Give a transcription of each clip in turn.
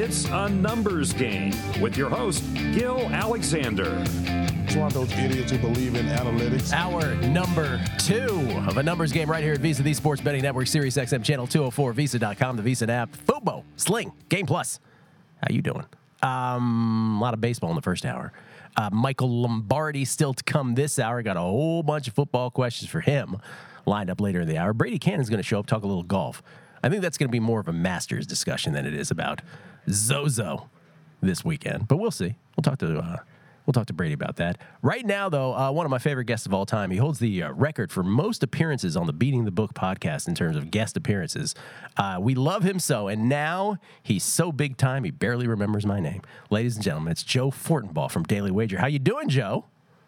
It's a numbers game with your host, Gil Alexander. It's one of those idiots who believe in analytics. Hour number 2 of a numbers game right here at Visa, the Sports Betting Network, Sirius XM Channel 204, Visa.com, the Visa app, Fubo, Sling, Game Plus. How you doing? A lot of baseball in the first hour. Michael Lombardi still to come this hour. Got a whole bunch of football questions for him lined up later in the hour. Brady Cannon's going to show up, talk a little golf. I think that's going to be more of a Masters discussion than it is about Zozo this weekend. But we'll see. We'll talk to Brady about that. Right now, though, one of my favorite guests of all time. He holds the record for most appearances on the Beating the Book podcast in terms of guest appearances. We love him so, and now he's so big time he barely remembers my name. Ladies and gentlemen, it's Joe Fortenbaugh from Daily Wager. How you doing, Joe?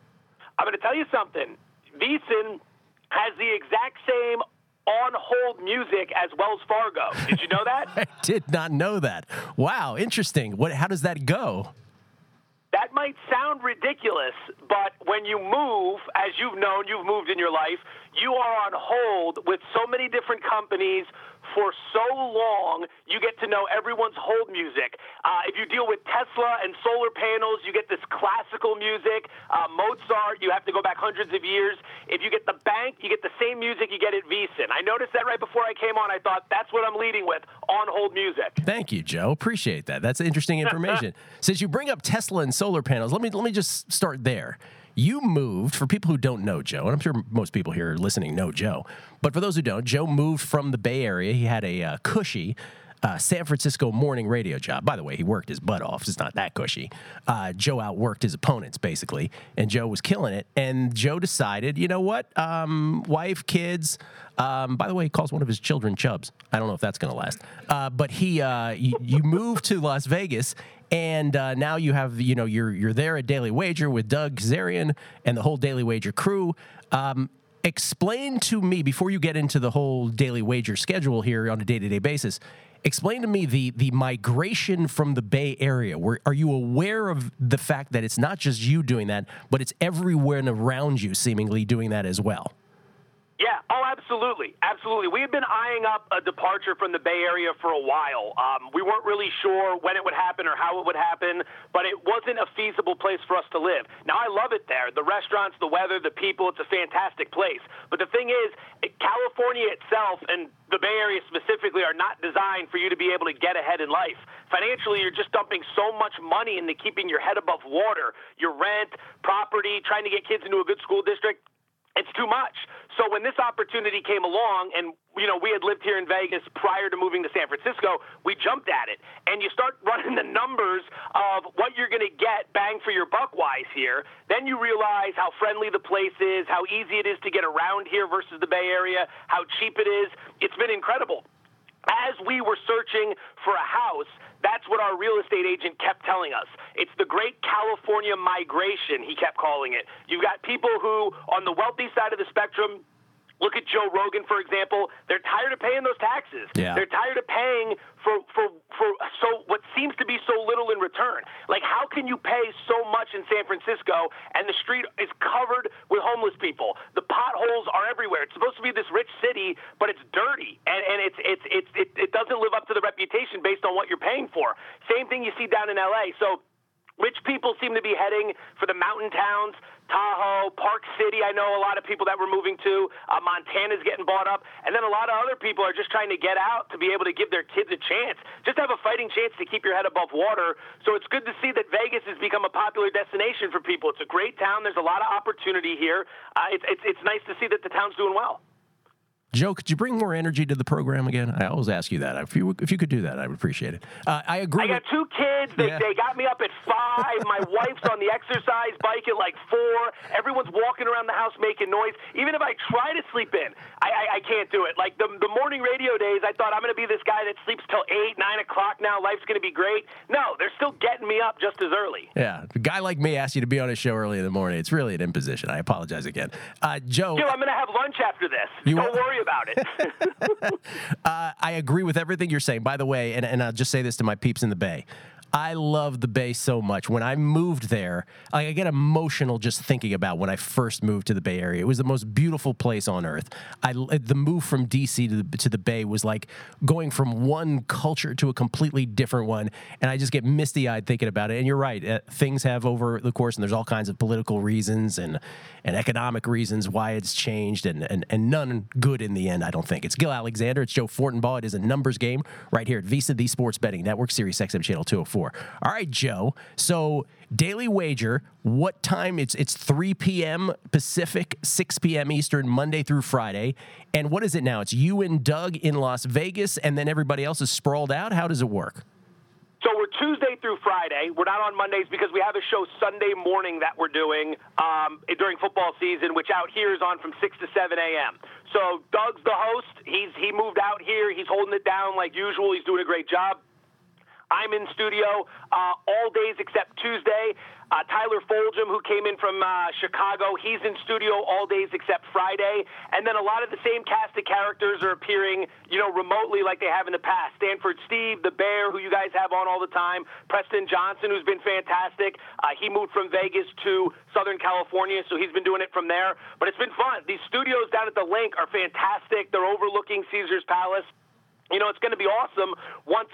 I'm going to tell you something. VSiN has the exact same on-hold music as Wells Fargo. Did you know that? I did not know that. Wow, interesting. How does that go? That might sound ridiculous, but when you move, as you've known, you've moved in your life, you are on hold with so many different companies for so long, you get to know everyone's hold music. If you deal with Tesla and solar panels, you get this classical music. Mozart, you have to go back hundreds of years. If you get the bank, you get the same music you get at VSiN. I noticed that right before I came on. I thought, that's what I'm leading with, on-hold music. Thank you, Joe. Appreciate that. That's interesting information. Since you bring up Tesla and solar panels, let me just start there. You moved, for people who don't know Joe, and I'm sure most people here listening know Joe, but for those who don't, Joe moved from the Bay Area. He had a cushy San Francisco morning radio job. By the way, he worked his butt off. It's not that cushy. Joe outworked his opponents, basically, and Joe was killing it. And Joe decided, you know what, wife, kids. By the way, he calls one of his children Chubbs. I don't know if that's going to last. But you moved to Las Vegas. And now you have, you're there at Daily Wager with Doug Kazarian and the whole Daily Wager crew. Explain to me, before you get into the whole Daily Wager schedule here on a day-to-day basis, explain to me the migration from the Bay Area. Are you aware of the fact that it's not just you doing that, but it's everyone around you seemingly doing that as well? Yeah, absolutely. Absolutely. We had been eyeing up a departure from the Bay Area for a while. We weren't really sure when it would happen or how it would happen, but it wasn't a feasible place for us to live. Now, I love it there. The restaurants, the weather, the people, it's a fantastic place. But the thing is, California itself and the Bay Area specifically are not designed for you to be able to get ahead in life. Financially, you're just dumping so much money into keeping your head above water. Your rent, property, trying to get kids into a good school district. It's too much. So when this opportunity came along, and we had lived here in Vegas prior to moving to San Francisco, we jumped at it. And you start running the numbers of what you're going to get bang for your buck wise here. Then you realize how friendly the place is, how easy it is to get around here versus the Bay Area, how cheap it is. It's been incredible. As we were searching for a house, that's what our real estate agent kept telling us. It's the great California migration, he kept calling it. You've got people who, on the wealthy side of the spectrum, look at Joe Rogan, for example. They're tired of paying those taxes. Yeah. They're tired of paying for so what seems to be so little in return. Like, how can you pay so much in San Francisco and the street is covered with homeless people? The potholes are everywhere. It's supposed to be this rich city, but it's dirty, and it doesn't live up to the reputation based on what you're paying for. Same thing you see down in L.A. So rich people seem to be heading for the mountain towns, Tahoe, Park City. I know a lot of people that were moving to. Montana's getting bought up. And then a lot of other people are just trying to get out to be able to give their kids a chance, just have a fighting chance to keep your head above water. So it's good to see that Vegas has become a popular destination for people. It's a great town. There's a lot of opportunity here. It's nice to see that the town's doing well. Joe, could you bring more energy to the program again? I always ask you that. If you could do that, I would appreciate it. I agree. I got 2 kids. They got me up at 5. My wife's on the exercise bike at like 4. Everyone's walking around the house making noise. Even if I try to sleep in, I can't do it. Like the morning radio days, I thought I'm going to be this guy that sleeps till 8, 9 o'clock now. Life's going to be great. No, they're still getting me up just as early. Yeah, a guy like me asked you to be on a show early in the morning. It's really an imposition. I apologize again. Joe. I'm going to have lunch after this. Don't worry about it. I agree with everything you're saying. By the way, and I'll just say this to my peeps in the Bay. I love the Bay so much. When I moved there, I get emotional just thinking about when I first moved to the Bay Area. It was the most beautiful place on earth. The move from D.C. to the Bay was like going from one culture to a completely different one, and I just get misty-eyed thinking about it. And you're right, things have over the course, and there's all kinds of political reasons and economic reasons why it's changed, and none good in the end, I don't think. It's Gil Alexander. It's Joe Fortenbaugh. It is a numbers game right here at VSiN, the Sports Betting Network, Sirius XM Channel 204. All right, Joe. So Daily Wager, what time? It's 3 p.m. Pacific, 6 p.m. Eastern, Monday through Friday. And what is it now? It's you and Doug in Las Vegas, and then everybody else is sprawled out? How does it work? So we're Tuesday through Friday. We're not on Mondays because we have a show Sunday morning that we're doing during football season, which out here is on from 6 to 7 a.m. So Doug's the host. He moved out here. He's holding it down like usual. He's doing a great job. I'm in studio all days except Tuesday. Tyler Foljam, who came in from Chicago, he's in studio all days except Friday. And then a lot of the same cast of characters are appearing, remotely like they have in the past. Stanford Steve, the Bear, who you guys have on all the time. Preston Johnson, who's been fantastic. He moved from Vegas to Southern California, so he's been doing it from there. But it's been fun. These studios down at the Link are fantastic. They're overlooking Caesars Palace. It's going to be awesome once,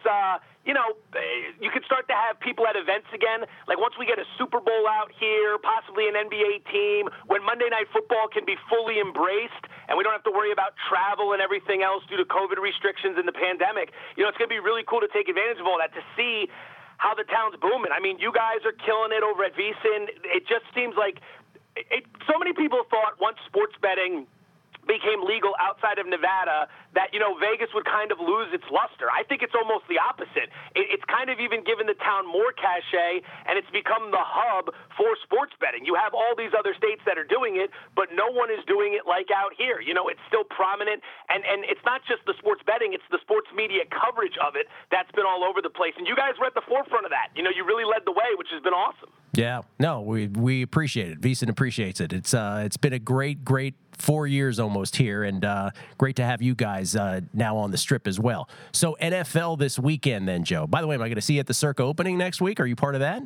you could start to have people at events again. Like once we get a Super Bowl out here, possibly an NBA team, when Monday Night Football can be fully embraced and we don't have to worry about travel and everything else due to COVID restrictions and the pandemic. It's going to be really cool to take advantage of all that, to see how the town's booming. I mean, you guys are killing it over at VSiN. It just seems like so many people thought once sports betting became legal outside of Nevada that, Vegas would kind of lose its luster. I think it's almost the opposite. It's kind of even given the town more cachet, and it's become the hub for sports betting. You have all these other states that are doing it, but no one is doing it like out here. It's still prominent, and it's not just the sports betting, it's the sports media coverage of it that's been all over the place. And you guys were at the forefront of that. You really led the way, which has been awesome. Yeah, no, we appreciate it. VSiN appreciates it. It's been a great 4 years almost here, and great to have you guys now on the Strip as well. So NFL this weekend then, Joe. By the way, am I going to see you at the Circa opening next week? Are you part of that?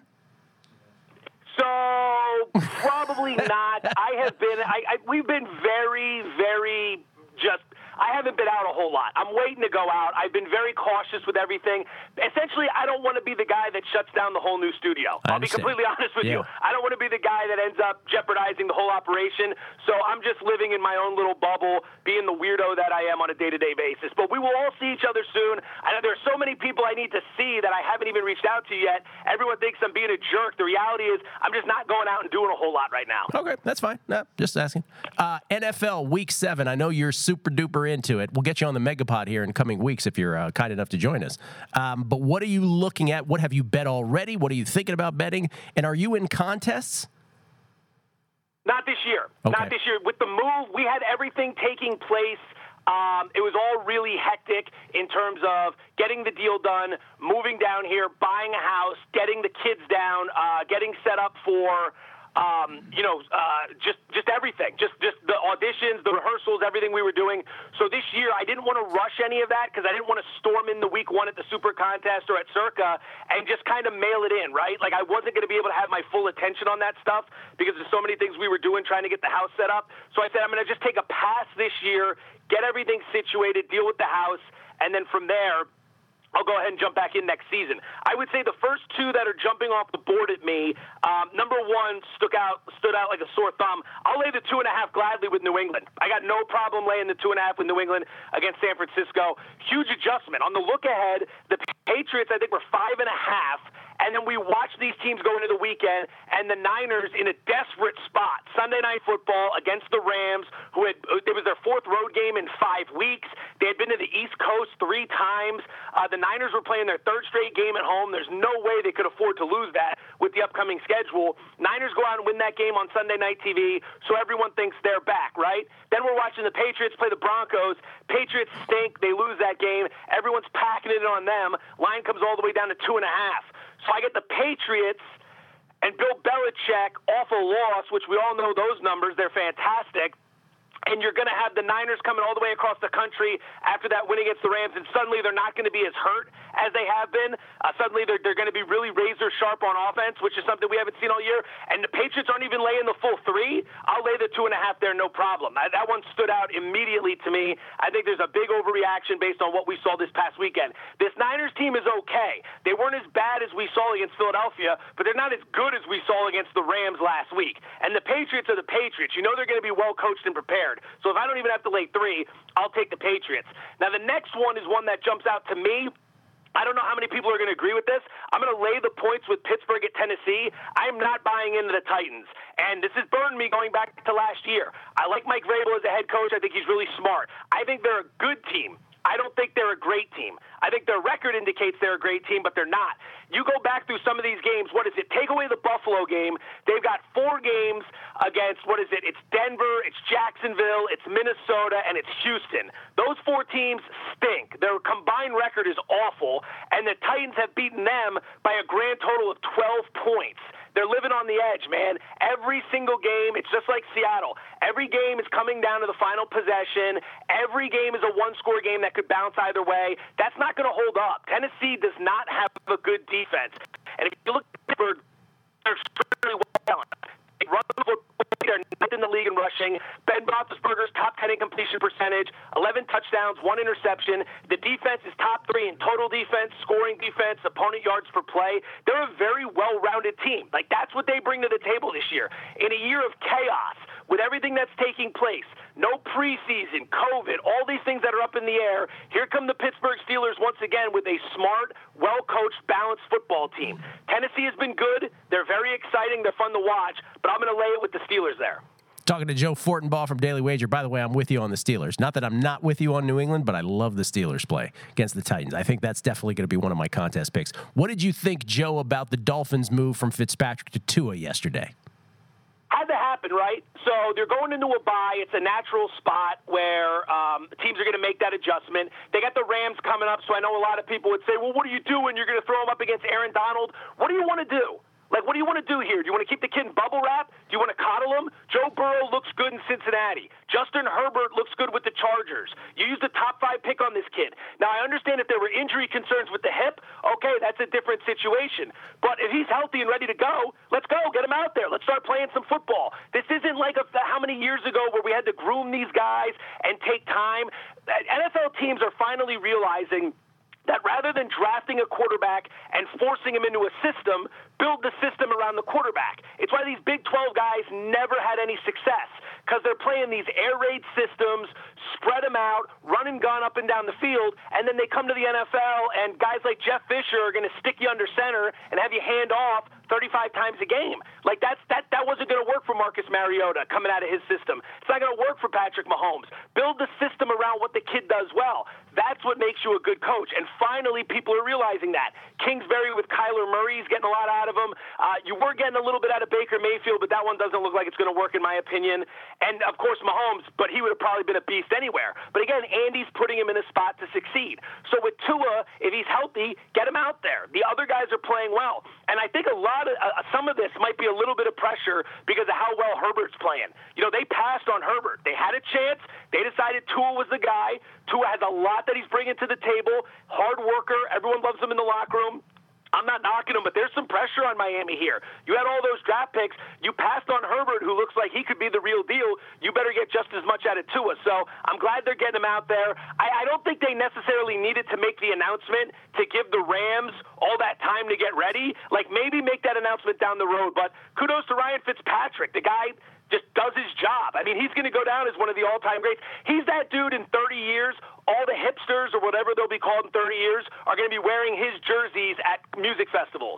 So probably not. We've been very, very I haven't been out a whole lot. I'm waiting to go out. I've been very cautious with everything. Essentially, I don't want to be the guy that shuts down the whole new studio. I'll be completely honest with you. I don't want to be the guy that ends up jeopardizing the whole operation. So I'm just living in my own little bubble, being the weirdo that I am on a day-to-day basis. But we will all see each other soon. I know there's so many people I need to see that I haven't even reached out to yet. Everyone thinks I'm being a jerk. The reality is I'm just not going out and doing a whole lot right now. Okay, that's fine. No, just asking. NFL Week 7. I know you're super duper into it. We'll get you on the Megapod here in coming weeks if you're kind enough to join us. But what are you looking at? What have you bet already? What are you thinking about betting? And are you in contests? Not this year. Okay. Not this year. With the move, we had everything taking place. It was all really hectic in terms of getting the deal done, moving down here, buying a house, getting the kids down, getting set up for just everything, just the auditions, the rehearsals, everything we were doing. So this year, I didn't want to rush any of that because I didn't want to storm in the week one at the Super Contest or at Circa and just kind of mail it in, right? Like I wasn't going to be able to have my full attention on that stuff because there's so many things we were doing trying to get the house set up. So I said, I'm going to just take a pass this year, get everything situated, deal with the house, and then from there, I'll go ahead and jump back in next season. I would say the first two that are jumping off the board at me, number one stood out like a sore thumb. I'll lay the 2.5 gladly with New England. I got no problem laying the 2.5 with New England against San Francisco. Huge adjustment. On the look ahead, the Patriots, I think, were 5.5. And then we watched these teams go into the weekend, and the Niners in a desperate spot. Sunday Night Football against the Rams, it was their fourth road game in 5 weeks. They had been to the East Coast 3 times. The Niners were playing their third straight game at home. There's no way they could afford to lose that with the upcoming schedule. Niners go out and win that game on Sunday Night TV, so everyone thinks they're back, right? Then we're watching the Patriots play the Broncos. Patriots stink. They lose that game. Everyone's packing it on them. Line comes all the way down to 2.5. So I get the Patriots and Bill Belichick off a loss, which we all know those numbers. They're fantastic. and you're going to have the Niners coming all the way across the country after that win against the Rams, and suddenly they're not going to be as hurt as they have been. Suddenly they're going to be really razor sharp on offense, which is something we haven't seen all year. And the Patriots aren't even laying the full 3. I'll lay the 2.5 there, no problem. That one stood out immediately to me. I think there's a big overreaction based on what we saw this past weekend. This Niners team is okay. They weren't as bad as we saw against Philadelphia, but they're not as good as we saw against the Rams last week. And the Patriots are the Patriots. You know they're going to be well coached and prepared. So if I don't even have to lay 3, I'll take the Patriots. Now, the next one is one that jumps out to me. I don't know how many people are going to agree with this. I'm going to lay the points with Pittsburgh at Tennessee. I'm not buying into the Titans. And this has burned me going back to last year. I like Mike Vrabel as a head coach. I think he's really smart. I think they're a good team. I don't think they're a great team. I think their record indicates they're a great team, but they're not. You go back through some of these games, what is it? Take away the Buffalo game. They've got 4 games against, what is it? It's Denver, it's Jacksonville, it's Minnesota, and it's Houston. Those 4 teams stink. Their combined record is awful, and the Titans have beaten them by a grand total of 12 points. They're living on the edge, man. Every single game, it's just like Seattle. Every game is coming down to the final possession. Every game is a one-score game that could bounce either way. That's not going to hold up. Tennessee does not have a good defense. And if you look at Pittsburgh, they're extremely well balanced. They run the football. They're ninth in the league in rushing. Ben Roethlisberger's top 10 in completion percentage, 11 touchdowns, 1 interception. The defense is top 3 in total defense, scoring defense, opponent yards per play. They're a very well-rounded team. Like, that's what they bring to the table this year. In a year of chaos, with everything that's taking place, no preseason, COVID, all these things that are up in the air, here come the Pittsburgh Steelers once again with a smart, well-coached, balanced football team. Tennessee has been good. They're very exciting. They're fun to watch, but I'm going to lay it with the Steelers there. Talking to Joe Fortenbaugh from Daily Wager. By the way, I'm with you on the Steelers. Not that I'm not with you on New England, but I love the Steelers play against the Titans. I think that's definitely going to be one of my contest picks. What did you think, Joe, about the Dolphins' move from Fitzpatrick to Tua yesterday? Had to happen, right? So they're going into a bye. It's a natural spot where teams are going to make that adjustment. They got the Rams coming up, so I know a lot of people would say, well, what are you doing? You're going to throw them up against Aaron Donald. What do you want to do? Like, what do you want to do here? Do you want to keep the kid in bubble wrap? Do you want to coddle him? Joe Burrow looks good in Cincinnati. Justin Herbert looks good with the Chargers. You used a top 5 pick on this kid. Now, I understand if there were injury concerns with the hip, okay, that's a different situation. But if he's healthy and ready to go, let's go. Get him out there. Let's start playing some football. This isn't like how many years ago where we had to groom these guys and take time. NFL teams are finally realizing that rather than drafting a quarterback and forcing him into a system, build the system around the quarterback. It's why these Big 12 guys never had any success, because they're playing these air raid systems, spread them out, run and gun up and down the field, and then they come to the NFL, and guys like Jeff Fisher are going to stick you under center and have you hand off 35 times a game. Like, that wasn't going to work for Marcus Mariota coming out of his system. It's not going to work for Patrick Mahomes. Build the system around what the kid does well. That's what makes you a good coach. And finally, people are realizing that. Kingsbury with Kyler Murray is getting a lot out of him. You were getting a little bit out of Baker Mayfield, but that one doesn't look like it's going to work in my opinion. And, of course, Mahomes, but he would have probably been a beast anywhere. But, again, Andy's putting him in a spot to succeed. So with Tua, if he's healthy, get him out there. The other guys are playing well. And I think some of this might be a little bit of pressure because of how well Herbert's playing. You know, they passed on Herbert. They had a chance. They decided Tua was the guy. Tua has a lot that he's bringing to the table. Hard worker. Everyone loves him in the locker room. I'm not knocking him, but there's some pressure on Miami here. You had all those draft picks. You passed on Herbert, who looks like he could be the real deal. You better get just as much out of Tua. So I'm glad they're getting him out there. I don't think they necessarily needed to make the announcement to give the Rams all that time to get ready. Like, maybe make that announcement down the road. But kudos to Ryan Fitzpatrick. The guy just does his job. I mean, he's going to go down as one of the all-time greats. He's that dude in 30 years. All the hipsters, or whatever they'll be called in 30 years, are going to be wearing his jerseys at music festivals.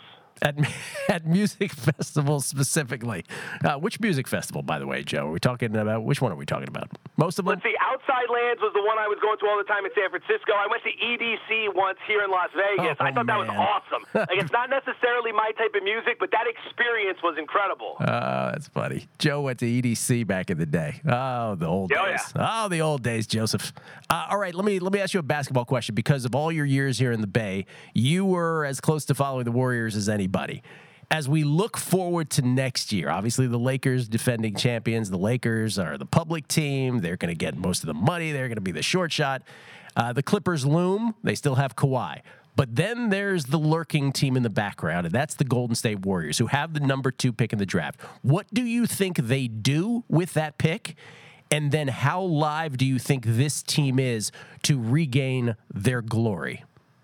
At music festivals specifically. Which music festival, by the way, Joe? Are we talking about? Which one are we talking about? Most of them? Let's see. Outside Lands was the one I was going to all the time in San Francisco. I went to EDC once here in Las Vegas. I thought that was awesome. Like, it's not necessarily my type of music, but that experience was incredible. That's funny. Joe went to EDC back in the day. Oh, the old days. Yeah. Oh, the old days, Joseph. All right, let me ask you a basketball question. Because of all your years here in the Bay, you were as close to following the Warriors as anybody. as we look forward to next year, obviously the Lakers defending champions. The Lakers are the public team. They're going to get most of the money. They're going to be the short shot. The Clippers loom. They still have Kawhi. But then there's the lurking team in the background, and that's the Golden State Warriors, who have the number 2 pick in the draft. What do you think they do with that pick? And then how live do you think this team is to regain their glory?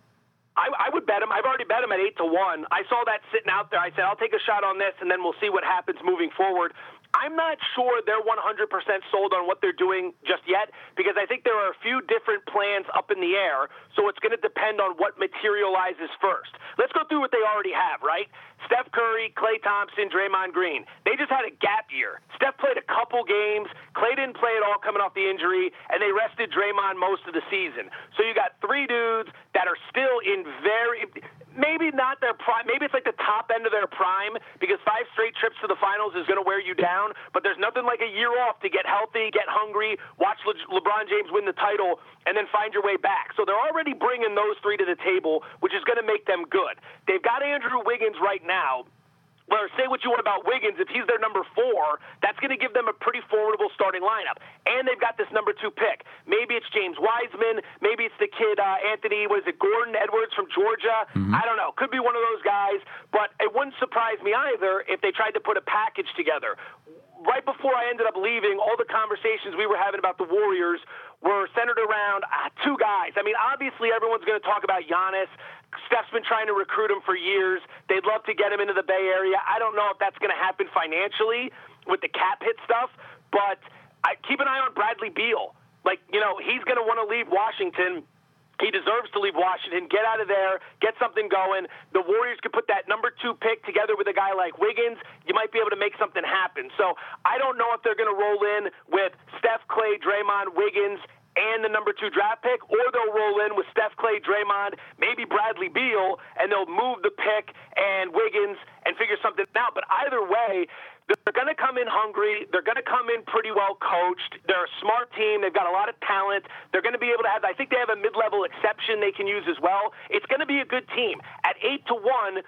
I would bet him. I've already bet him at 8-1. I saw that sitting out there. I said, I'll take a shot on this, and then we'll see what happens moving forward. I'm not sure they're 100% sold on what they're doing just yet, because I think there are a few different plans up in the air, so it's going to depend on what materializes first. Let's go through what they already have, right? Steph Curry, Klay Thompson, Draymond Green. They just had a gap year. Steph played a couple games. Klay didn't play at all coming off the injury, and they rested Draymond most of the season. So you got 3 dudes that are still in maybe not their prime. Maybe it's like the top end of their prime, because 5 straight trips to the finals is going to wear you down. But there's nothing like a year off to get healthy, get hungry, watch LeBron James win the title, and then find your way back. So they're already bringing those 3 to the table, which is going to make them good. They've got Andrew Wiggins right now. Well, say what you want about Wiggins. If he's their number 4, that's going to give them a pretty formidable starting lineup. And they've got this number 2 pick. Maybe it's James Wiseman. Maybe it's the kid, Gordon Edwards from Georgia. Mm-hmm. I don't know. Could be one of those guys. But it wouldn't surprise me either if they tried to put a package together. Right before I ended up leaving, all the conversations we were having about the Warriors were centered around 2 guys. I mean, obviously everyone's going to talk about Giannis. Steph's been trying to recruit him for years. They'd love to get him into the Bay Area. I don't know if that's going to happen financially with the cap hit stuff, but keep an eye on Bradley Beal. He's going to want to leave Washington. He deserves to leave Washington, get out of there, get something going. The Warriors could put that number 2 pick together with a guy like Wiggins. You might be able to make something happen. So I don't know if they're going to roll in with Steph, Klay, Draymond, Wiggins, and the number 2 draft pick, or they'll roll in with Steph, Klay, Draymond, maybe Bradley Beal, and they'll move the pick and Wiggins and figure something out. But either way, they're going to come in hungry. They're going to come in pretty well coached. They're a smart team. They've got a lot of talent. They're going to be able to have, I think they have a mid-level exception they can use as well. It's going to be a good team. At 8-1,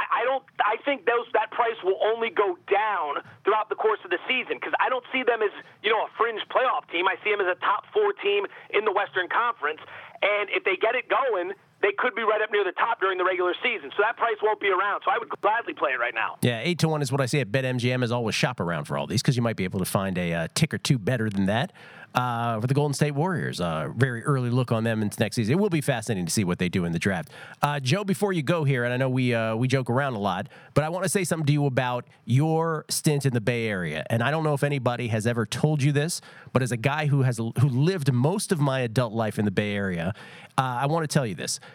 I think that price will only go down throughout the course of the season, because I don't see them as, a fringe playoff team. I see them as a top 4 team in the Western Conference. And if they get it going, they could be right up near the top during the regular season. So that price won't be around. So I would gladly play it right now. Yeah, 8-1 is what I say at BetMGM. Is always shop around for all these, because you might be able to find a tick or 2 better than that. For the Golden State Warriors, very early look on them into next season. It will be fascinating to see what they do in the draft. Joe, before you go here, and I know we joke around a lot, but I want to say something to you about your stint in the Bay Area. And I don't know if anybody has ever told you this, but as a guy who lived most of my adult life in the Bay Area, I want to tell you this.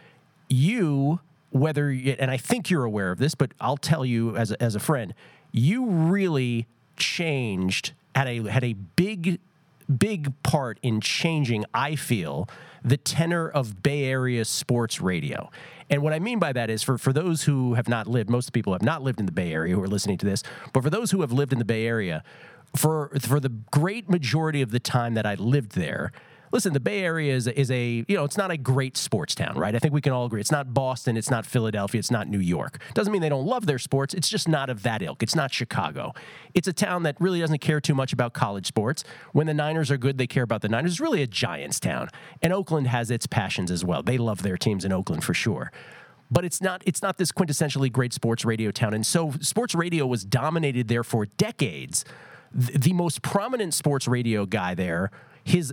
And I think you're aware of this, but I'll tell you as a friend, you really changed, had a big part in changing, I feel, the tenor of Bay Area sports radio. And what I mean by that is, for those who have not lived, most people have not lived in the Bay Area who are listening to this, but for those who have lived in the Bay Area, for the great majority of the time that I lived there, listen, the Bay Area is it's not a great sports town, right? I think we can all agree. It's not Boston. It's not Philadelphia. It's not New York. Doesn't mean they don't love their sports. It's just not of that ilk. It's not Chicago. It's a town that really doesn't care too much about college sports. When the Niners are good, they care about the Niners. It's really a Giants town. And Oakland has its passions as well. They love their teams in Oakland for sure. But it's not this quintessentially great sports radio town. And so sports radio was dominated there for decades. The most prominent sports radio guy there, his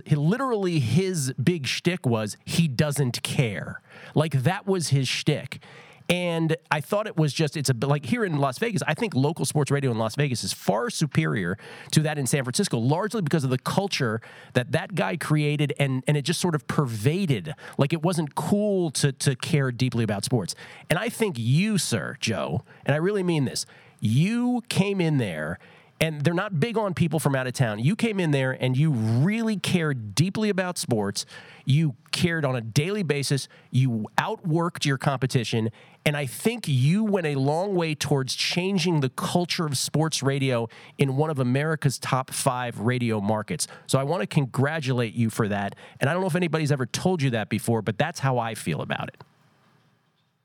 big shtick was he doesn't care. Like, that was his shtick. And I thought it was just, it's a bit like here in Las Vegas, I think local sports radio in Las Vegas is far superior to that in San Francisco, largely because of the culture that guy created, and it just sort of pervaded. Like, it wasn't cool to care deeply about sports. And I think you, sir, Joe, and I really mean this, you came in there, and they're not big on people from out of town. You came in there and you really cared deeply about sports. You cared on a daily basis. You outworked your competition. And I think you went a long way towards changing the culture of sports radio in one of America's top 5 radio markets. So I want to congratulate you for that. And I don't know if anybody's ever told you that before, but that's how I feel about it.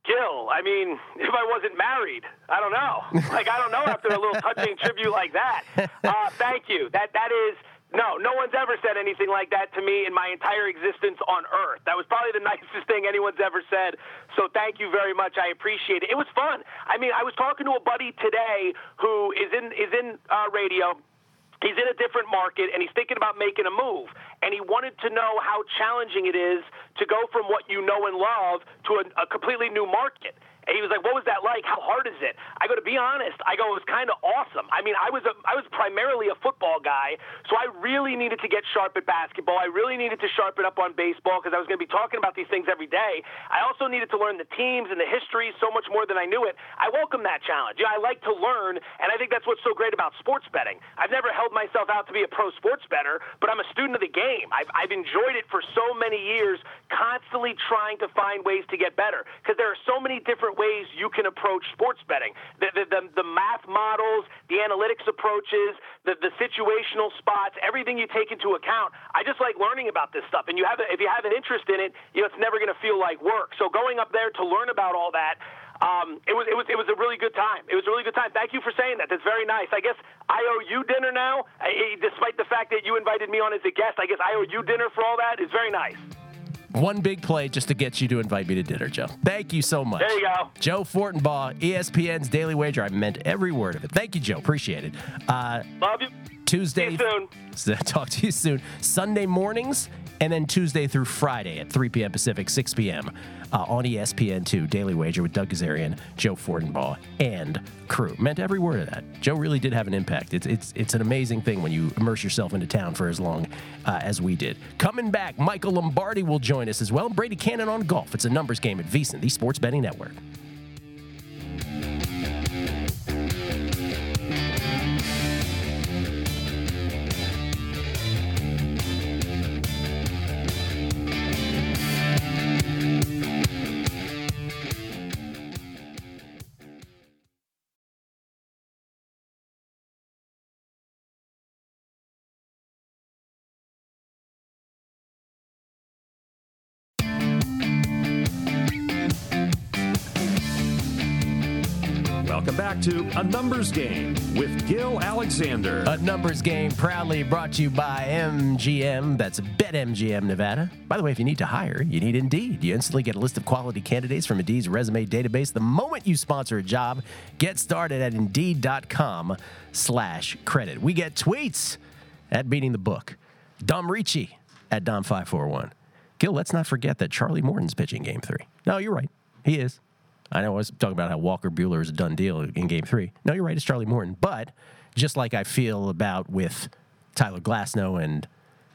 Gil, I mean, if I wasn't married, I don't know. I don't know after a little touching tribute like that. Thank you. That is... No one's ever said anything like that to me in my entire existence on Earth. That was probably the nicest thing anyone's ever said. So thank you very much. I appreciate it. It was fun. I mean, I was talking to a buddy today who is in radio. He's in a different market, and he's thinking about making a move. And he wanted to know how challenging it is to go from what you know and love to a completely new market. And he was like, what was that like? How hard is it? I go, to be honest, it was kind of awesome. I mean, I was primarily a football guy, so I really needed to get sharp at basketball. I really needed to sharpen up on baseball because I was going to be talking about these things every day. I also needed to learn the teams and the history so much more than I knew it. I welcome that challenge. I like to learn, and I think that's what's so great about sports betting. I've never held myself out to be a pro sports bettor, but I'm a student of the game. I've enjoyed it for so many years, constantly trying to find ways to get better because there are so many different ways you can approach sports betting. The math models, the analytics approaches, the situational spots, everything you take into account. I just like learning about this stuff. And if you have an interest in it, it's never going to feel like work. So going up there to learn about all that, it was a really good time. It was a really good time. Thank you for saying that. That's very nice. I guess I owe you dinner now, despite the fact that you invited me on as a guest. I guess I owe you dinner for all that. It's very nice. One big play just to get you to invite me to dinner, Joe. Thank you so much. There you go. Joe Fortenbaugh, ESPN's Daily Wager. I meant every word of it. Thank you, Joe. Appreciate it. Love you. Tuesday. See you soon. Talk to you soon. Sunday mornings, and then Tuesday through Friday at 3 p.m. Pacific, 6 p.m. On ESPN2, Daily Wager with Doug Gazarian, Joe Fortenbaugh, and crew. Meant every word of that. Joe really did have an impact. It's an amazing thing when you immerse yourself into town for as long as we did. Coming back, Michael Lombardi will join us as well. Brady Cannon on golf. It's a numbers game at VSiN, the Sports Betting Network. Welcome back to A Numbers Game with Gil Alexander. A Numbers Game proudly brought to you by MGM. That's BetMGM Nevada. By the way, if you need to hire, you need Indeed. You instantly get a list of quality candidates from Indeed's resume database the moment you sponsor a job. Get started at Indeed.com/credit. We get tweets at Beating the Book. Dom Ricci at Dom541. Gil, let's not forget that Charlie Morton's pitching Game 3. No, you're right. He is. I know I was talking about how Walker Buehler is a done deal in Game 3. No, you're right. It's Charlie Morton. But just like I feel about with Tyler Glasnow and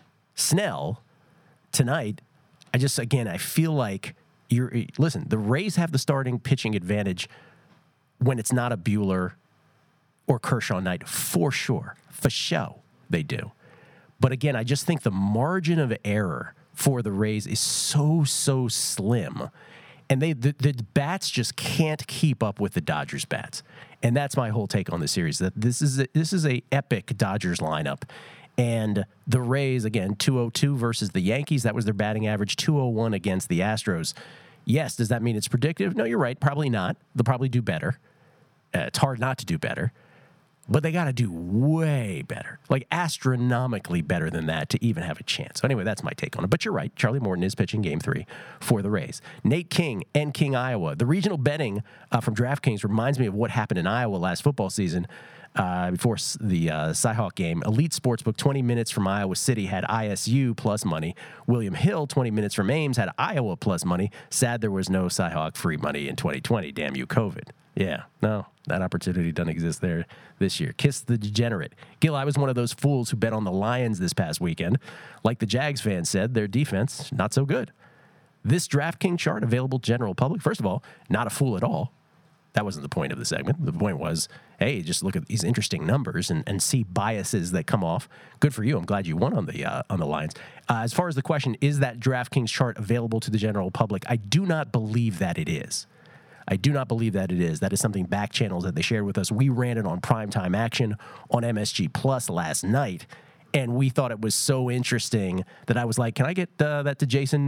Snell tonight, I feel like listen, the Rays have the starting pitching advantage when it's not a Buehler or Kershaw night, for sure. For show, they do. But again, I just think the margin of error for the Rays is so slim. And the bats just can't keep up with the Dodgers bats. And that's my whole take on this series, that this is a epic Dodgers lineup. And the Rays, again, 202 versus the Yankees. That was their batting average, 201 against the Astros. Yes, does that mean it's predictive? No, you're right. Probably not. They'll probably do better. It's hard not to do better. But they got to do way better, like astronomically better than that to even have a chance. So anyway, that's my take on it. But you're right. Charlie Morton is pitching Game 3 for the Rays. Nate King and King, Iowa. The regional betting from DraftKings reminds me of what happened in Iowa last football season before the Cy-Hawk game. Elite Sportsbook, 20 minutes from Iowa City, had ISU plus money. William Hill, 20 minutes from Ames, had Iowa plus money. Sad there was no Cy-Hawk free money in 2020. Damn you, COVID. Yeah, no, that opportunity doesn't exist there this year. Kiss the degenerate. Gil, I was one of those fools who bet on the Lions this past weekend. Like the Jags fan said, their defense, not so good. This DraftKings chart available to general public, first of all, not a fool at all. That wasn't the point of the segment. The point was, hey, just look at these interesting numbers and see biases that come off. Good for you. I'm glad you won on the Lions. As far as the question, is that DraftKings chart available to the general public? I do not believe that it is. I do not believe that it is. That is something back channels that they shared with us. We ran it on Primetime Action on MSG Plus last night, and we thought it was so interesting that I was like, can I get that to Jason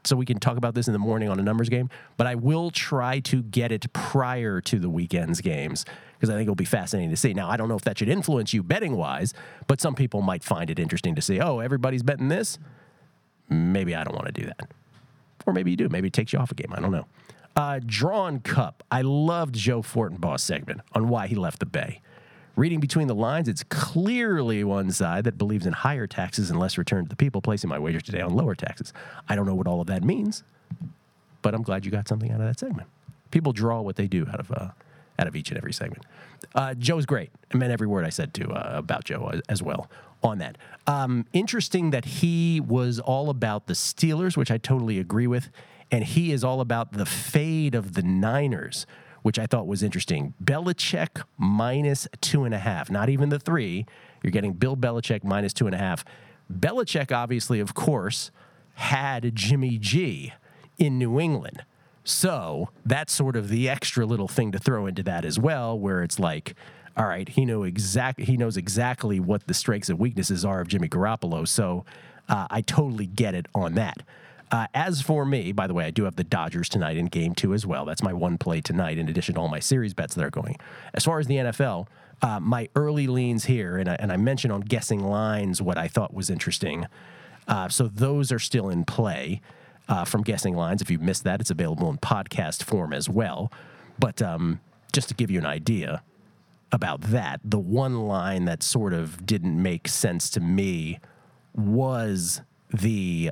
so we can talk about this in the morning on a numbers game, but I will try to get it prior to the weekend's games because I think it'll be fascinating to see. Now, I don't know if that should influence you betting-wise, but some people might find it interesting to see, oh, everybody's betting this? Maybe I don't want to do that. Or maybe you do. Maybe it takes you off a game. I don't know. Drawn Cup. I loved Joe Fortenbaugh's segment on why he left the Bay. Reading between the lines, it's clearly one side that believes in higher taxes and less return to the people, placing my wager today on lower taxes. I don't know what all of that means, but I'm glad you got something out of that segment. People draw what they do out of each and every segment. Joe's great. I meant every word I said about Joe as well on that. Interesting that he was all about the Steelers, which I totally agree with, and he is all about the fade of the Niners, which I thought was interesting. Belichick minus 2.5, not even the 3. You're getting Bill Belichick minus 2.5. Belichick, obviously, of course, had Jimmy G in New England. So that's sort of the extra little thing to throw into that as well, where it's like, all right, he knows exactly what the strengths and weaknesses are of Jimmy Garoppolo. So I totally get it on that. As for me, by the way, I do have the Dodgers tonight in Game 2 as well. That's my one play tonight, in addition to all my series bets that are going. As far as the NFL, my early leans here, and I mentioned on guessing lines what I thought was interesting. So those are still in play from guessing lines. If you missed that, it's available in podcast form as well. But just to give you an idea about that, the one line that sort of didn't make sense to me was the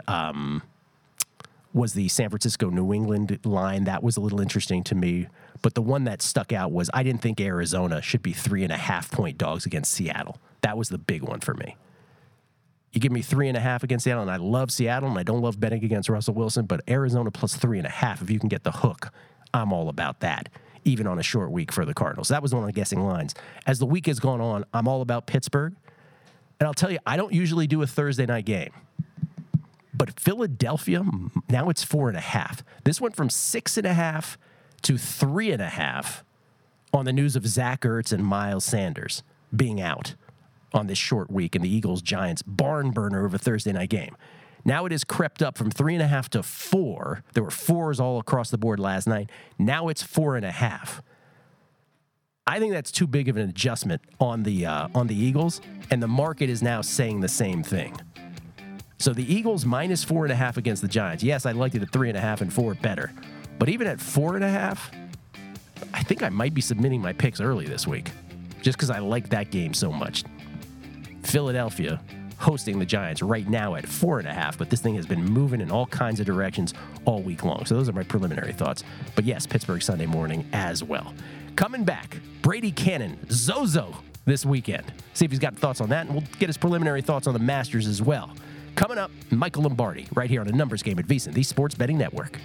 San Francisco-New England line. That was a little interesting to me. But the one that stuck out was I didn't think Arizona should be 3.5-point dogs against Seattle. That was the big one for me. You give me 3.5 against Seattle, and I love Seattle, and I don't love betting against Russell Wilson, but Arizona plus 3.5, if you can get the hook, I'm all about that, even on a short week for the Cardinals. That was one of the guessing lines. As the week has gone on, I'm all about Pittsburgh. And I'll tell you, I don't usually do a Thursday night game. But Philadelphia, now it's 4.5. This went from 6.5 to 3.5 on the news of Zach Ertz and Miles Sanders being out on this short week, and the Eagles-Giants barn burner of a Thursday night game. Now it has crept up from 3.5 to 4. There were 4s all across the board last night. Now it's 4.5. I think that's too big of an adjustment on the Eagles, and the market is now saying the same thing. So the Eagles minus 4.5 against the Giants. Yes, I liked it at 3.5 and 4 better. But even at 4.5, I think I might be submitting my picks early this week just because I like that game so much. Philadelphia hosting the Giants right now at 4.5, but this thing has been moving in all kinds of directions all week long. So those are my preliminary thoughts. But yes, Pittsburgh Sunday morning as well. Coming back, Brady Cannon, Zozo this weekend. See if he's got thoughts on that, and we'll get his preliminary thoughts on the Masters as well. Coming up, Michael Lombardi, right here on a numbers game at VSiN, the Sports Betting Network.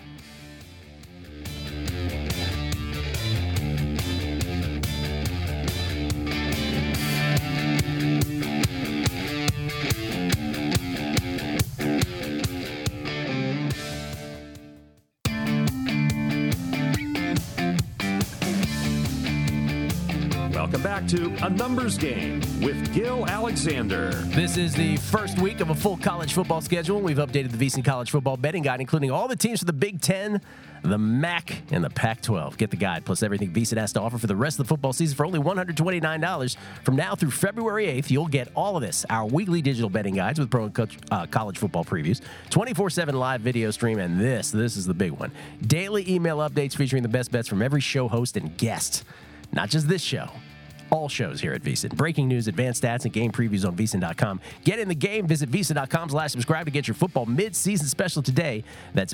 Welcome back to A Numbers Game with Gil Alexander. This is the first week of a full college football schedule. We've updated the VSiN College Football Betting Guide, including all the teams for the Big Ten, the MAC, and the Pac-12. Get the guide, plus everything VSiN has to offer for the rest of the football season for only $129. From now through February 8th, you'll get all of this, our weekly digital betting guides with pro and college football previews, 24/7 live video stream, and this is the big one, daily email updates featuring the best bets from every show host and guest. Not just this show. All shows here at VSiN. Breaking news, advanced stats, and game previews on VSiN.com. Get in the game. Visit VSiN.com/subscribe to get your football mid-season special today. That's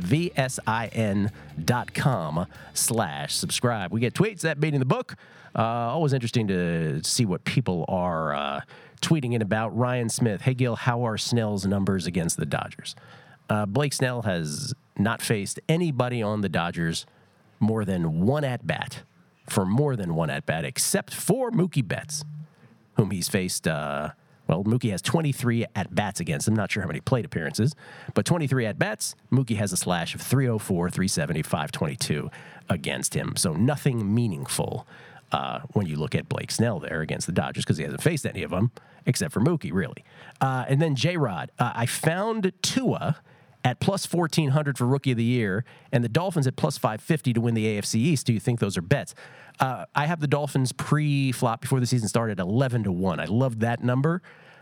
VSIN.com/subscribe. We get tweets at Beating the Book. Always interesting to see what people are tweeting in about. Ryan Smith, hey Gil, how are Snell's numbers against the Dodgers? Blake Snell has not faced anybody on the Dodgers more than one at-bat. For more than one at-bat, except for Mookie Betts, whom he's faced. Mookie has 23 at-bats against him. Not sure how many plate appearances, but 23 at-bats. Mookie has a slash of 304, 370, 522 against him. So nothing meaningful when you look at Blake Snell there against the Dodgers, because he hasn't faced any of them, except for Mookie, really. And then J-Rod. I found Tua at plus 1,400 for Rookie of the Year, and the Dolphins at plus 550 to win the AFC East. Do you think those are bets? I have the Dolphins pre-flop before the season started 11-1. I love that number.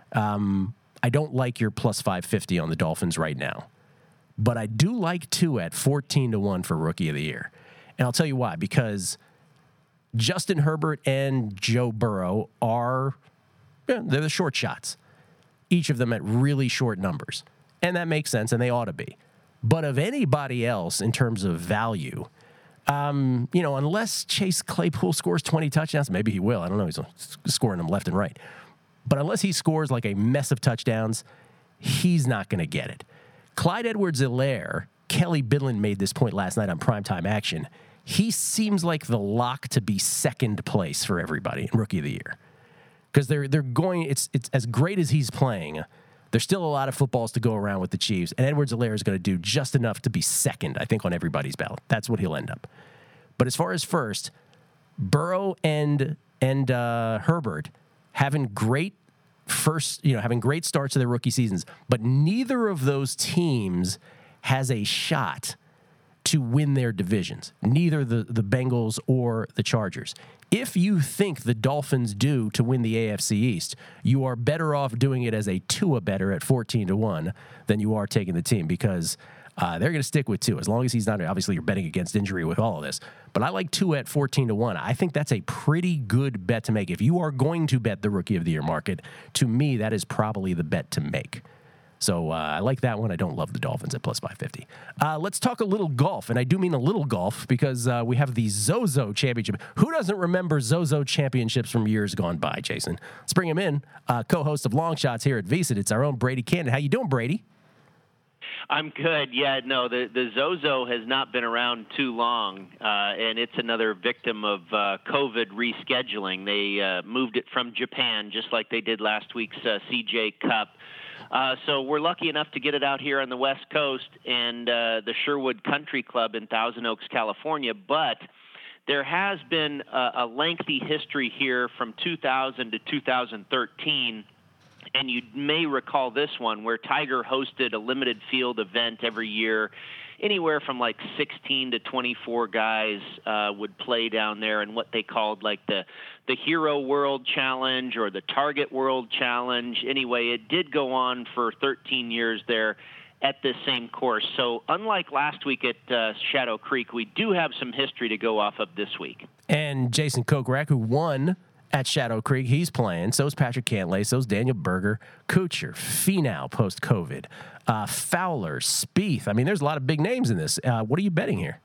I don't like your plus 550 on the Dolphins right now, but I do like Tua at 14-1 for Rookie of the Year. And I'll tell you why, because Justin Herbert and Joe Burrow are, they're the short shots, each of them at really short numbers. And that makes sense, and they ought to be. But of anybody else in terms of value, unless Chase Claypool scores 20 touchdowns, maybe he will. I don't know. He's scoring them left and right. But unless he scores like a mess of touchdowns, he's not going to get it. Clyde Edwards-Helaire, Kelly Bidlin made this point last night on Primetime Action. He seems like the lock to be second place for everybody in Rookie of the Year. Because they're going, it's as great as he's playing, there's still a lot of footballs to go around with the Chiefs, and Edwards-Helaire is going to do just enough to be second, I think, on everybody's ballot. That's what he'll end up. But as far as first, Burrow and Herbert having great starts to their rookie seasons, but neither of those teams has a shot to win their divisions, neither the Bengals or the Chargers. If you think the Dolphins do to win the AFC East, you are better off doing it as a Tua better at 14-1 than you are taking the team, because they're going to stick with Tua as long as he's not. Obviously, you're betting against injury with all of this, but I like Tua at 14-1. I think that's a pretty good bet to make. If you are going to bet the Rookie of the Year market, to me, that is probably the bet to make. So I like that one. I don't love the Dolphins at plus 550. Let's talk a little golf, and I do mean a little golf, because we have the Zozo Championship. Who doesn't remember Zozo Championships from years gone by, Jason? Let's bring him in, co-host of Long Shots here at VSiN. It's our own Brady Cannon. How you doing, Brady? I'm good. Yeah, no, the Zozo has not been around too long, and it's another victim of COVID rescheduling. They moved it from Japan, just like they did last week's CJ Cup. So we're lucky enough to get it out here on the West Coast and the Sherwood Country Club in Thousand Oaks, California. But there has been a lengthy history here from 2000 to 2013. And you may recall this one, where Tiger hosted a limited field event every year. Anywhere from like 16 to 24 guys would play down there in what they called like the Hero World Challenge or the Target World Challenge. Anyway, it did go on for 13 years there at this same course. So unlike last week at Shadow Creek, we do have some history to go off of this week. And Jason Kokrak, who won at Shadow Creek, he's playing. So is Patrick Cantlay. So is Daniel Berger, Kuchar, Finau post-COVID, Fowler, Spieth. I mean, there's a lot of big names in this. What are you betting here?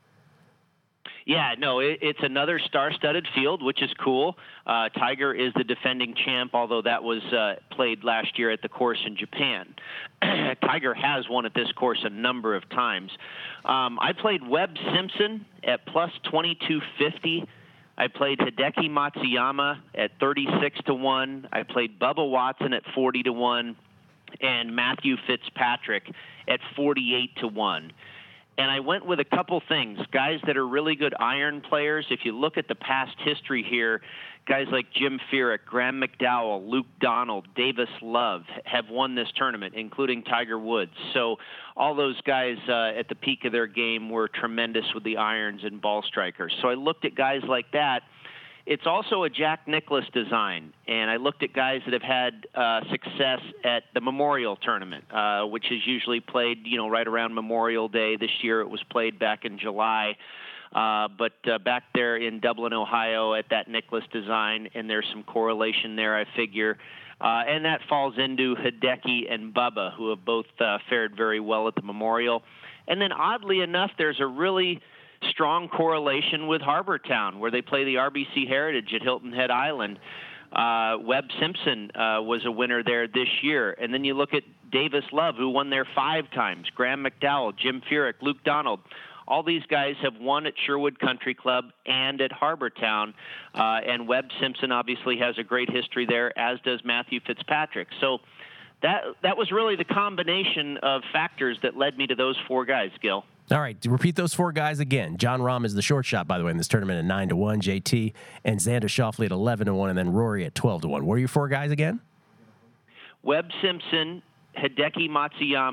Yeah, no, it's another star-studded field, which is cool. Tiger is the defending champ, although that was played last year at the course in Japan. Tiger has won at this course a number of times. I played Webb Simpson at plus 2250. I played Hideki Matsuyama at 36-1. I played Bubba Watson at 40-1, and Matthew Fitzpatrick at 48-1. And I went with a couple things, guys that are really good iron players. If you look at the past history here, guys like Jim Furyk, Graham McDowell, Luke Donald, Davis Love have won this tournament, including Tiger Woods. So all those guys at the peak of their game were tremendous with the irons and ball strikers. So I looked at guys like that. It's also a Jack Nicklaus design, and I looked at guys that have had success at the Memorial Tournament, which is usually played, right around Memorial Day. This year it was played back in July, but back there in Dublin, Ohio, at that Nicklaus design, and there's some correlation there, I figure. And that falls into Hideki and Bubba, who have both fared very well at the Memorial. And then oddly enough, there's a really strong correlation with Harbor Town, where they play the RBC Heritage at Hilton Head Island. Webb Simpson was a winner there this year. And then you look at Davis Love, who won there 5 times, Graham McDowell, Jim Furyk, Luke Donald. All these guys have won at Sherwood Country Club and at Harbor Town. And Webb Simpson obviously has a great history there, as does Matthew Fitzpatrick. So that was really the combination of factors that led me to those 4 guys, Gil. All right, to repeat those 4 guys again. Jon Rahm is the short shot, by the way, in this tournament at 9-1. JT and Xander Schauffele at 11-1, and then Rory at 12-1. What are your 4 guys again? Webb Simpson, Hideki Matsuyama,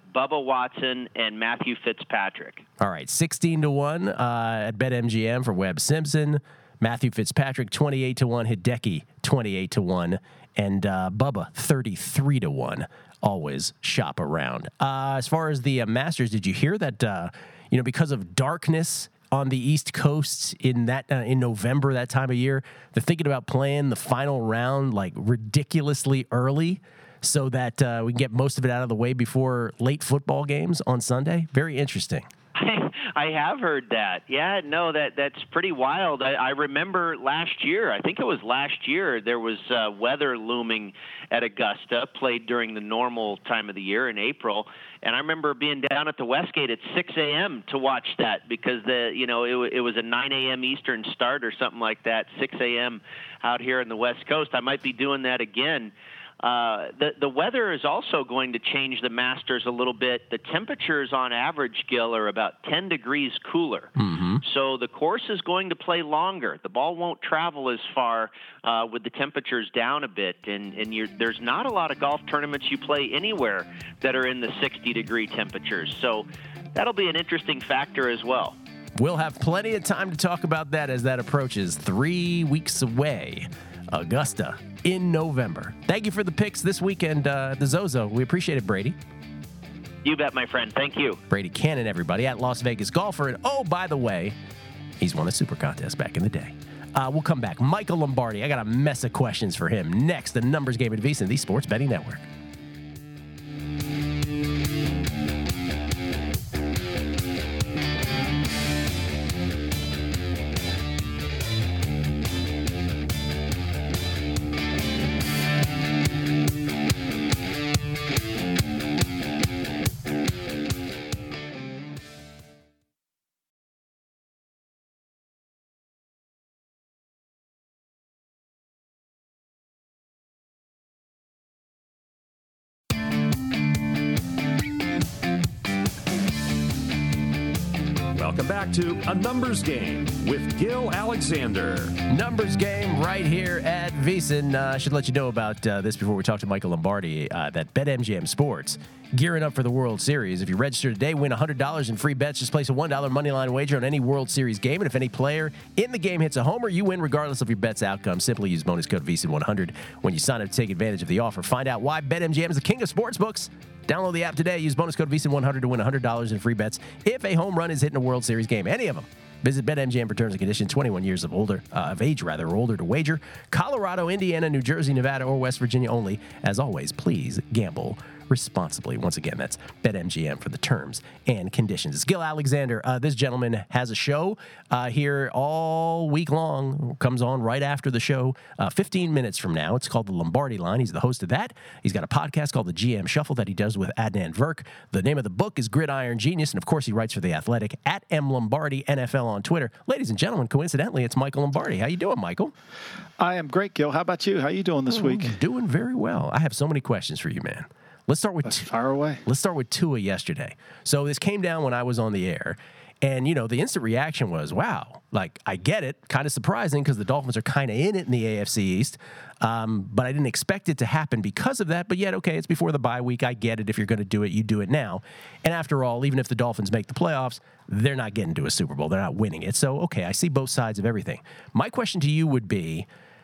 Bubba Watson, and Matthew Fitzpatrick. All right, 16-1 at BetMGM for Webb Simpson. Matthew Fitzpatrick, 28-1. Hideki, 28-1. And Bubba, 33-1. Always shop around. As far as the Masters, did you hear that, because of darkness on the East Coast in November, that time of year, they're thinking about playing the final round like ridiculously early so that we can get most of it out of the way before late football games on Sunday? Very interesting. I have heard that. Yeah, no, that's pretty wild. I remember last year, I think it was last year, there was weather looming at Augusta, played during the normal time of the year in April. And I remember being down at the Westgate at 6 a.m. to watch that because it was a 9 a.m. Eastern start or something like that, 6 a.m. out here in the West Coast. I might be doing that again. The weather is also going to change the Masters a little bit. The temperatures on average, Gil, are about 10 degrees cooler. Mm-hmm. So the course is going to play longer. The ball won't travel as far with the temperatures down a bit. And there's not a lot of golf tournaments you play anywhere that are in the 60-degree temperatures. So that'll be an interesting factor as well. We'll have plenty of time to talk about that as that approaches 3 weeks away. Augusta in November. Thank you for the picks this weekend at the Zozo. We appreciate it, Brady. You bet, my friend. Thank you. Brady Cannon, everybody, at Las Vegas Golfer. And, oh, by the way, he's won a super contest back in the day. We'll come back. Michael Lombardi, I got a mess of questions for him. Next, the numbers game at VSiN, the Sports Betting Network. Welcome back to A Numbers Game with Gil Alexander. Numbers game right here at VSiN. I should let you know about this before we talk to Michael Lombardi, that BetMGM Sports gearing up for the World Series. If you register today, win $100 in free bets. Just place a $1 moneyline wager on any World Series game, and if any player in the game hits a homer, you win regardless of your bet's outcome. Simply use bonus code VSiN100 when you sign up to take advantage of the offer. Find out why BetMGM is the king of sportsbooks. Download the app today. Use bonus code VSiN100 to win $100 in free bets if a home run is hit in a World Series game. Any of them. Visit BetMGM for terms and conditions. 21 years of age or older to wager. Colorado, Indiana, New Jersey, Nevada, or West Virginia only. As always, please gamble responsibly. Once again, that's BetMGM for the terms and conditions. It's Gil Alexander. This gentleman has a show here all week long. Comes on right after the show, 15 minutes from now. It's called The Lombardi Line. He's the host of that. He's got a podcast called The GM Shuffle that he does with Adnan Virk. The name of the book is Gridiron Genius, and of course, he writes for The Athletic at @MLombardi NFL on Twitter. Ladies and gentlemen, coincidentally, it's Michael Lombardi. How you doing, Michael? I am great, Gil. How about you? How you doing this week? Doing very well. I have so many questions for you, man. Let's start with fire away. Let's start with Tua yesterday. So this came down when I was on the air, and the instant reaction was, "Wow!" Like, I get it, kind of surprising because the Dolphins are kind of in it in the AFC East, but I didn't expect it to happen because of that. But yet, okay, it's before the bye week. I get it. If you're going to do it, you do it now. And after all, even if the Dolphins make the playoffs, they're not getting to a Super Bowl. They're not winning it. So okay, I see both sides of everything. My question to you would be,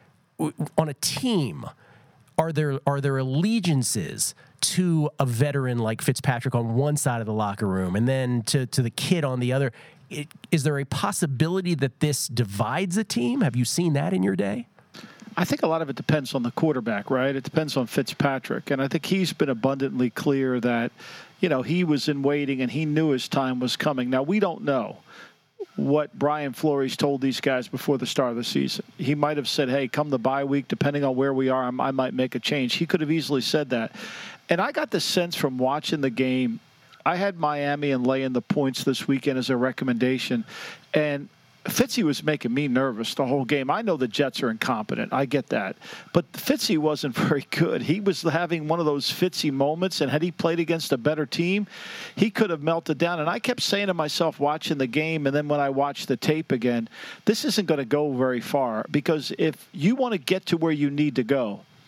on a team, are there allegiances to a veteran like Fitzpatrick on one side of the locker room and then to the kid on the other? Is there a possibility that this divides a team? Have you seen that in your day? I think a lot of it depends on the quarterback, right? It depends on Fitzpatrick. And I think he's been abundantly clear that, he was in waiting and he knew his time was coming. Now, we don't know what Brian Flores told these guys before the start of the season. He might have said, hey, come the bye week, depending on where we are, I might make a change. He could have easily said that. And I got the sense from watching the game, I had Miami and laying the points this weekend as a recommendation. And Fitzy was making me nervous the whole game. I know the Jets are incompetent. I get that. But Fitzy wasn't very good. He was having one of those Fitzy moments, and had he played against a better team, he could have melted down. And I kept saying to myself watching the game, and then when I watched the tape again, this isn't going to go very far, because if you want to get to where you need to go,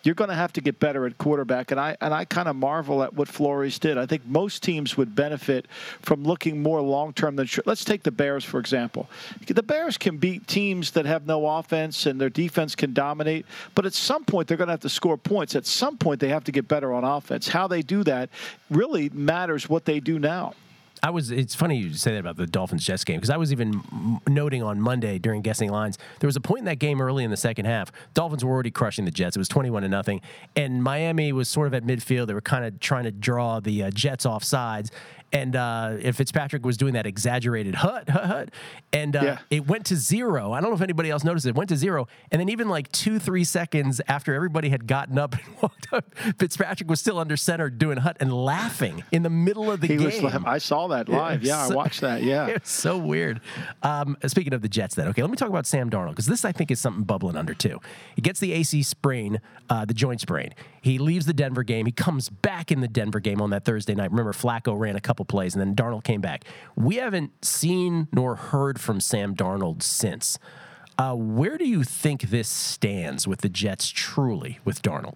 you're going to have to get better at quarterback. And I kind of marvel at what Flores did. I think most teams would benefit from looking more long-term than short. Let's take the Bears, for example. The Bears can beat teams that have no offense and their defense can dominate, but at some point they're going to have to score points. At some point they have to get better on offense. How they do that really matters what they do now. It's funny you say that about the Dolphins-Jets game, because I was even noting on Monday during guessing lines, there was a point in that game early in the second half. Dolphins were already crushing the Jets. It was 21-0, and Miami was sort of at midfield. They were kind of trying to draw the Jets off sides. And if Fitzpatrick was doing that exaggerated hut, and it went to 0. I don't know if anybody else noticed it. It went to 0. And then even like 2-3 seconds after everybody had gotten up and walked up, Fitzpatrick was still under center doing hut and laughing in the middle of the game. I saw that live. Yeah, I watched that. Yeah. It's so weird. Speaking of the Jets then, okay, let me talk about Sam Darnold, because this I think is something bubbling under too. He gets the AC sprain, the joint sprain. He leaves the Denver game. He comes back in the Denver game on that Thursday night. Remember, Flacco ran a couple plays, and then Darnold came back. We haven't seen nor heard from Sam Darnold since. Where do you think this stands with the Jets truly with Darnold?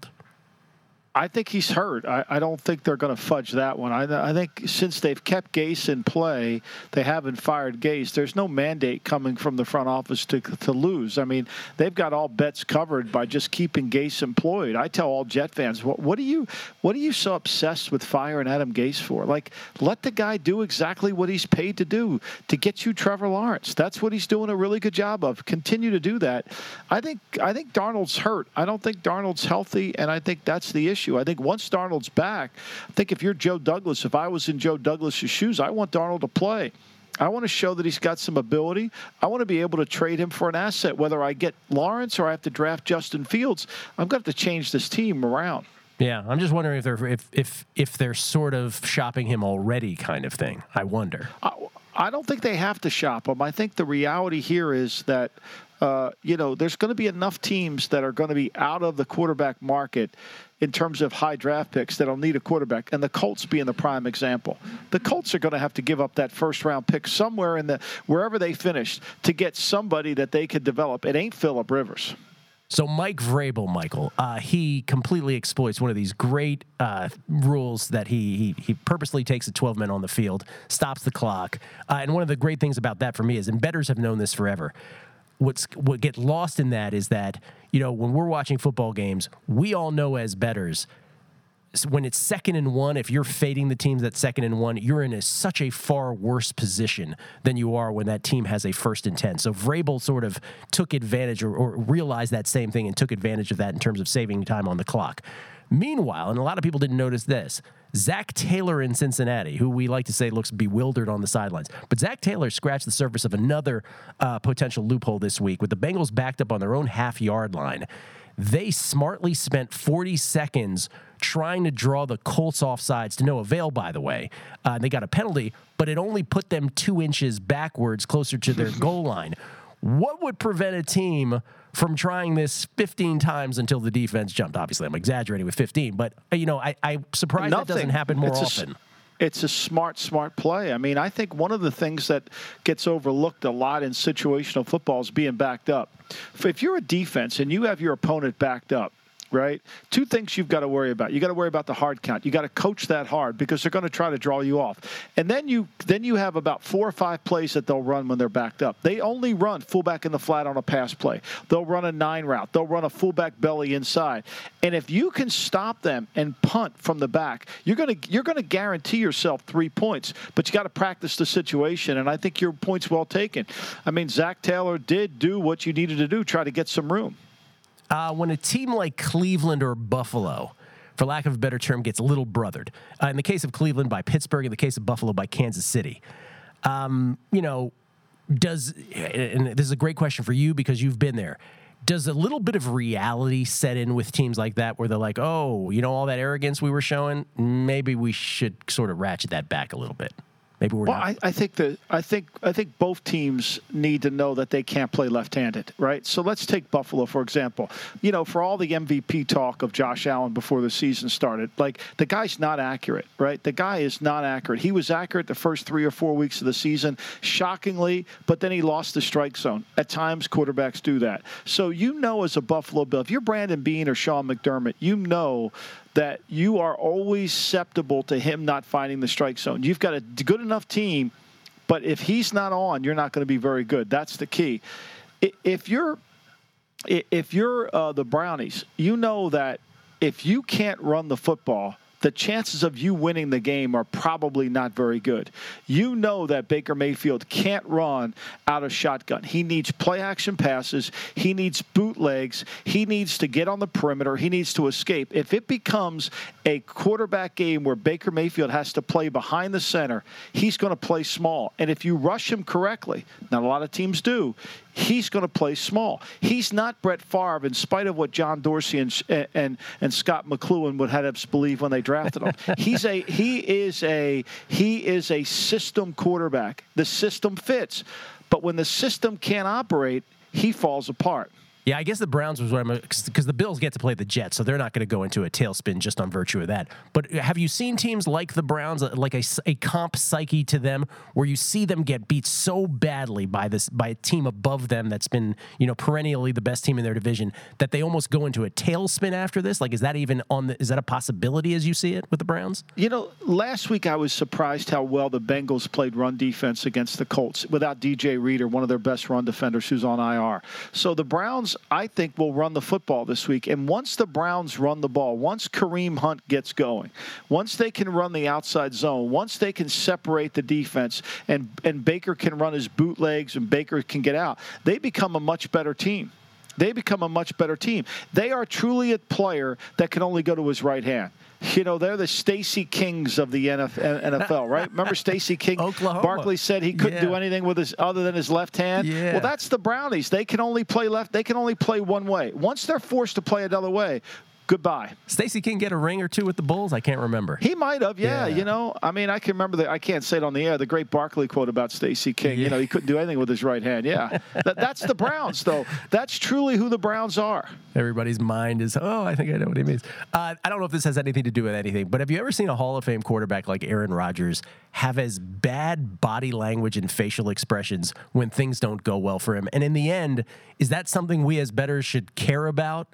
I think he's hurt. I don't think they're going to fudge that one. I think since they've kept Gase in play, they haven't fired Gase. There's no mandate coming from the front office to lose. I mean, they've got all bets covered by just keeping Gase employed. I tell all Jet fans, what are you so obsessed with firing Adam Gase for? Like, let the guy do exactly what he's paid to do, to get you Trevor Lawrence. That's what he's doing a really good job of. Continue to do that. I think Darnold's hurt. I don't think Darnold's healthy, and I think that's the issue. I think once Darnold's back, I think if you're Joe Douglas, if I was in Joe Douglas's shoes, I want Darnold to play. I want to show that he's got some ability. I want to be able to trade him for an asset, whether I get Lawrence or I have to draft Justin Fields. I'm going to have to change this team around. Yeah, I'm just wondering if they're sort of shopping him already, kind of thing. I wonder. I don't think they have to shop him. I think the reality here is that there's going to be enough teams that are going to be out of the quarterback market in terms of high draft picks that'll need a quarterback, and the Colts being the prime example. The Colts are going to have to give up that first-round pick somewhere in wherever they finished to get somebody that they could develop. It ain't Phillip Rivers. So Mike Vrabel, Michael, he completely exploits one of these great rules that he purposely takes the 12 men on the field, stops the clock. And one of the great things about that for me is, and bettors have known this forever, what gets lost in that is that, when we're watching football games, we all know as bettors, when it's 2nd and 1, if you're fading the teams at 2nd and 1, you're in such a far worse position than you are when that team has a 1st and 10. So Vrabel sort of took advantage or realized that same thing and took advantage of that in terms of saving time on the clock. Meanwhile, and a lot of people didn't notice this, Zach Taylor in Cincinnati, who we like to say looks bewildered on the sidelines, but Zach Taylor scratched the surface of another potential loophole this week with the Bengals backed up on their own half-yard line. They smartly spent 40 seconds trying to draw the Colts offsides to no avail, by the way. They got a penalty, but it only put them 2 inches backwards closer to their goal line. What would prevent a team from trying this 15 times until the defense jumped? Obviously, I'm exaggerating with 15, but, I'm surprised that doesn't happen more often. It's a smart play. I mean, I think one of the things that gets overlooked a lot in situational football is being backed up. If you're a defense and you have your opponent backed up, right? 2 things you've got to worry about. You got to worry about the hard count. You got to coach that hard because they're going to try to draw you off. And then you have about 4 or 5 plays that they'll run when they're backed up. They only run fullback in the flat on a pass play. They'll run a 9 route. They'll run a fullback belly inside. And if you can stop them and punt from the back, you're going to guarantee yourself 3 points. But you got to practice the situation, and I think your point's well taken. I mean, Zach Taylor did do what you needed to do, try to get some room. When a team like Cleveland or Buffalo, for lack of a better term, gets little brothered, in the case of Cleveland by Pittsburgh, in the case of Buffalo by Kansas City, and this is a great question for you because you've been there, does a little bit of reality set in with teams like that where they're like, oh, all that arrogance we were showing, maybe we should sort of ratchet that back a little bit? Maybe we're not. I think both teams need to know that they can't play left-handed, right? So let's take Buffalo, for example. You know, for all the MVP talk of Josh Allen before the season started, like, the guy's not accurate, right? The guy is not accurate. He was accurate the first 3 or 4 weeks of the season, shockingly, but then he lost the strike zone. At times, quarterbacks do that. So you know, as a Buffalo Bill, if you're Brandon Beane or Sean McDermott, you know that you are always susceptible to him not finding the strike zone. You've got a good enough team, but if he's not on, you're not going to be very good. That's the key. If you're the Brownies, you know that if you can't run the football, the chances of you winning the game are probably not very good. You know that Baker Mayfield can't run out of shotgun. He needs play-action passes. He needs bootlegs. He needs to get on the perimeter. He needs to escape. If it becomes a quarterback game where Baker Mayfield has to play behind the center, he's going to play small. And if you rush him correctly, not a lot of teams do, he's going to play small. He's not Brett Favre, in spite of what John Dorsey and Scott McCloughan would have us believe when they drafted him. He is a system quarterback. The system fits, but when the system can't operate, he falls apart. Yeah, I guess the Browns was what I'm because the Bills get to play the Jets, so they're not going to go into a tailspin just on virtue of that. But have you seen teams like the Browns, like a comp psyche to them, where you see them get beat so badly by a team above them that's been, you know, perennially the best team in their division, that they almost go into a tailspin after this? Like, is that even is that a possibility as you see it with the Browns? You know, last week I was surprised how well the Bengals played run defense against the Colts without DJ Reader, one of their best run defenders, who's on IR. So the Browns, I think, will run the football this week. And once the Browns run the ball, once Kareem Hunt gets going, once they can run the outside zone, once they can separate the defense and Baker can run his bootlegs and Baker can get out, they become a much better team. They become a much better team. They are truly a player that can only go to his right hand. You know, they're the Stacey Kings of the NFL, right? Remember Stacey King? Oklahoma. Barkley said he couldn't do anything with his other than his left hand. Yeah. Well, that's the Brownies. They can only play left. They can only play one way. Once they're forced to play another way, goodbye. Stacey King get a ring or two with the Bulls? I can't remember. He might have, yeah. You know, I mean, I can remember I can't say it on the air, the great Barkley quote about Stacey King. Yeah. You know, he couldn't do anything with his right hand. Yeah. That's the Browns, though. That's truly who the Browns are. Everybody's mind is, I think I know what he means. I don't know if this has anything to do with anything, but have you ever seen a Hall of Fame quarterback like Aaron Rodgers have as bad body language and facial expressions when things don't go well for him? And in the end, is that something we as bettors should care about?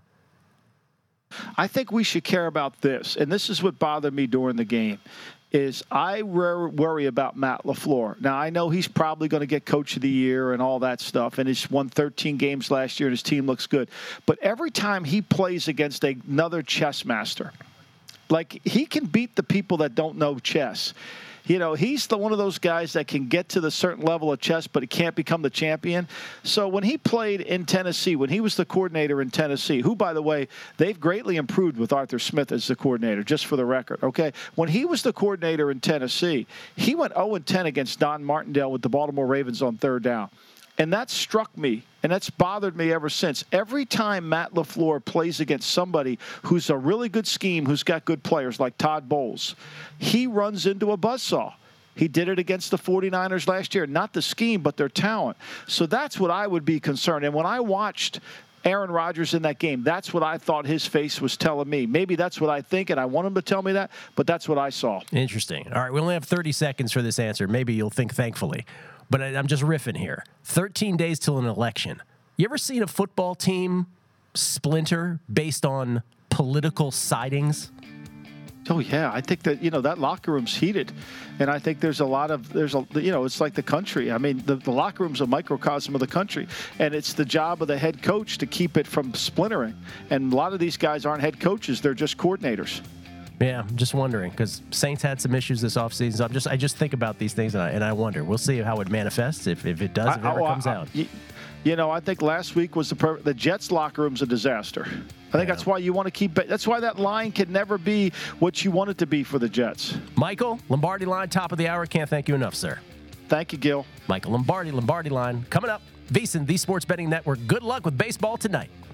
I think we should care about this, and this is what bothered me during the game, is I worry about Matt LaFleur. Now, I know he's probably going to get Coach of the Year and all that stuff, and he's won 13 games last year, and his team looks good. But every time he plays against another chess master, like, he can beat the people that don't know chess. You know, he's one of those guys that can get to the certain level of chess, but he can't become the champion. So when he played in Tennessee, when he was the coordinator in Tennessee, who, by the way, they've greatly improved with Arthur Smith as the coordinator, just for the record, okay? When he was the coordinator in Tennessee, he went 0-10 against Don Martindale with the Baltimore Ravens on third down. And that struck me, and that's bothered me ever since. Every time Matt LaFleur plays against somebody who's a really good scheme, who's got good players like Todd Bowles, he runs into a buzzsaw. He did it against the 49ers last year. Not the scheme, but their talent. So that's what I would be concerned. And when I watched Aaron Rodgers in that game, that's what I thought his face was telling me. Maybe that's what I think, and I want him to tell me that, but that's what I saw. Interesting. All right, we only have 30 seconds for this answer. Maybe you'll think thankfully. But I'm just riffing here. 13 days till an election. You ever seen a football team splinter based on political sidings? Oh, yeah. I think that, that locker room's heated. And I think it's like the country. I mean, the locker room's a microcosm of the country. And it's the job of the head coach to keep it from splintering. And a lot of these guys aren't head coaches. They're just coordinators. Yeah, I'm just wondering, because Saints had some issues this offseason. So I just think about these things, and I wonder. We'll see how it manifests, if it does, if it ever comes out. I think last week was the Jets' locker room's a disaster. I think that's why you want to keep it. That's why that line can never be what you want it to be for the Jets. Michael, Lombardi Line, top of the hour. Can't thank you enough, sir. Thank you, Gil. Michael Lombardi, Lombardi Line. Coming up, VSiN, the Sports Betting Network. Good luck with baseball tonight.